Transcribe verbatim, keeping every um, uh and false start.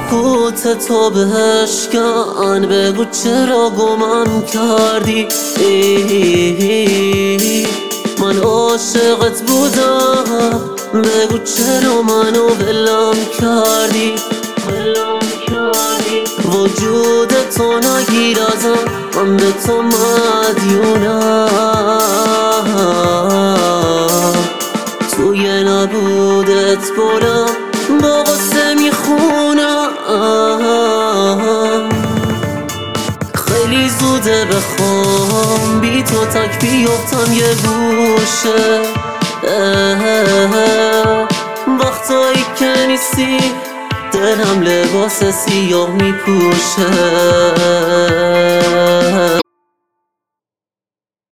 سکوت تو بشکن، بگو چرا گمم کردی. من عاشقت بودم، بگو چرا منو ولم کردی. وجود تو نگیر ازم، من به تو مدیونم. توی نبودت گلم با غصه میخونم. خیلی زوده بخوام بی تو تک بیفتم یه گوشه. وقتایی که نیستی دلم لباس سیاه میپوشه.